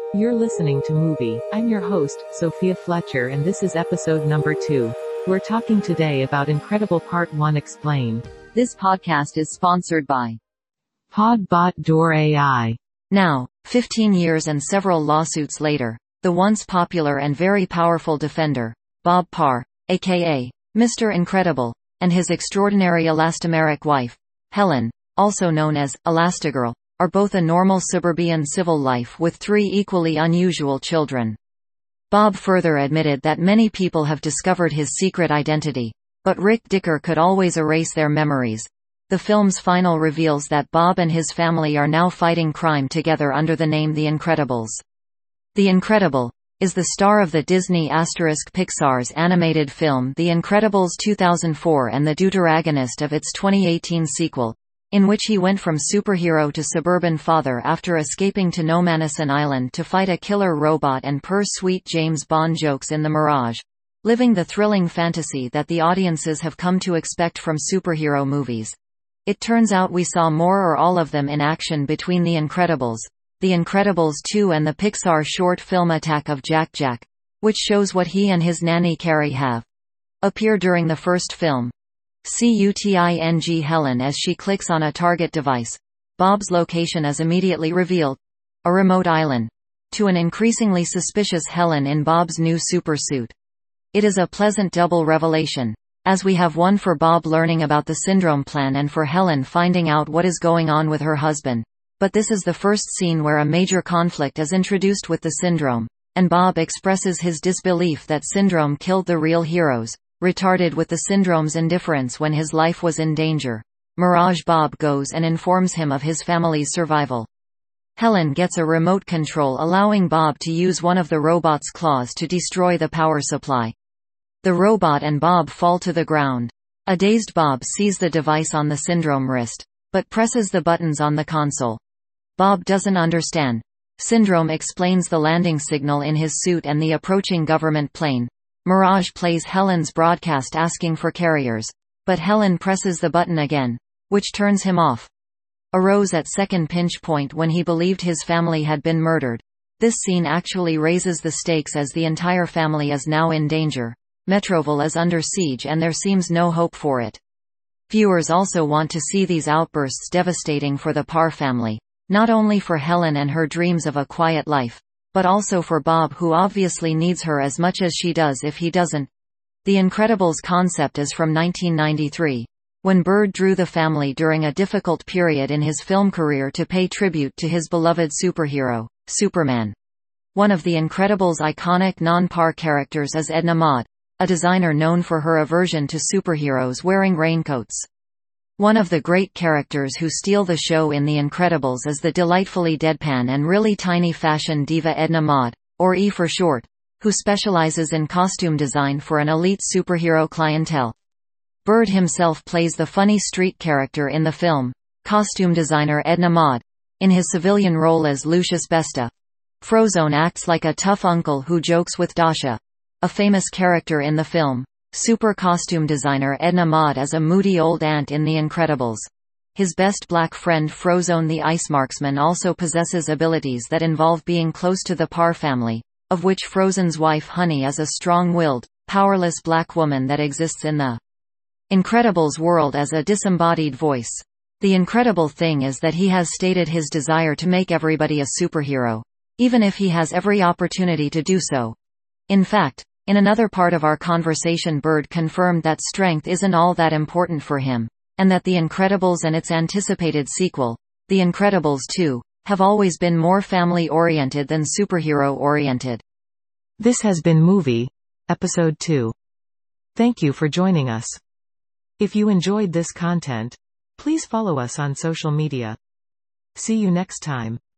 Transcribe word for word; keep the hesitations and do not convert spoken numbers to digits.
You're listening to Movie. I'm your host, Sophia Fletcher, and this is episode number two. We're talking today about Incredible Part one Explained. This podcast is sponsored by Podbot Door A I. Now, fifteen years and several lawsuits later, the once popular and very powerful Defender, Bob Parr, aka Mister Incredible, and his extraordinary elastomeric wife, Helen, also known as Elastigirl, are both a normal suburban civil life with three equally unusual children. Bob further admitted that many people have discovered his secret identity, but Rick Dicker could always erase their memories. The film's final reveals that Bob and his family are now fighting crime together under the name The Incredibles. The Incredible is the star of the Disney asterisk Pixar's animated film The Incredibles two thousand four and the deuteragonist of its twenty eighteen sequel, in which he went from superhero to suburban father after escaping to Nomanison Island to fight a killer robot and purr-sweet James Bond jokes in the Mirage, living the thrilling fantasy that the audiences have come to expect from superhero movies. It turns out we saw more or all of them in action between The Incredibles, The Incredibles two and the Pixar short film Attack of Jack Jack, which shows what he and his nanny Carrie have appear during the first film. Cutting Helen as she clicks on a target device. Bob's location is immediately revealed. A remote island. To an increasingly suspicious Helen in Bob's new supersuit. It is a pleasant double revelation, as we have one for Bob learning about the Syndrome plan and for Helen finding out what is going on with her husband. But this is the first scene where a major conflict is introduced with the Syndrome, and Bob expresses his disbelief that Syndrome killed the real heroes. Retarded with the Syndrome's indifference when his life was in danger, Mirage Bob goes and informs him of his family's survival. Helen gets a remote control allowing Bob to use one of the robot's claws to destroy the power supply. The robot and Bob fall to the ground. A dazed Bob sees the device on the Syndrome wrist, but presses the buttons on the console. Bob doesn't understand. Syndrome explains the landing signal in his suit and the approaching government plane. Mirage plays Helen's broadcast asking for carriers, but Helen presses the button again, which turns him off. Arose at second pinch point when he believed his family had been murdered. This scene actually raises the stakes as the entire family is now in danger. Metroville is under siege and there seems no hope for it. Viewers also want to see these outbursts devastating for the Parr family, not only for Helen and her dreams of a quiet life, but also for Bob, who obviously needs her as much as she does if he doesn't. The Incredibles concept is from nineteen ninety-three, when Bird drew the family during a difficult period in his film career to pay tribute to his beloved superhero, Superman. One of the Incredibles' iconic non-Parr characters is Edna Mode, a designer known for her aversion to superheroes wearing raincoats. One of the great characters who steal the show in The Incredibles is the delightfully deadpan and really tiny fashion diva Edna Mode, or E for short, who specializes in costume design for an elite superhero clientele. Bird himself plays the funny street character in the film, costume designer Edna Mode, in his civilian role as Lucius Besta. Frozone acts like a tough uncle who jokes with Dasha, a famous character in the film. Super costume designer Edna Mode is a moody old aunt in The Incredibles. His best black friend Frozone the Ice Marksman also possesses abilities that involve being close to the Parr family, of which Frozone's wife Honey is a strong-willed, powerless black woman that exists in the Incredibles world as a disembodied voice. The incredible thing is that he has stated his desire to make everybody a superhero, even if he has every opportunity to do so. In fact, in another part of our conversation, Bird confirmed that strength isn't all that important for him, and that The Incredibles and its anticipated sequel, The Incredibles two, have always been more family-oriented than superhero-oriented. This has been Movie, Episode two. Thank you for joining us. If you enjoyed this content, please follow us on social media. See you next time.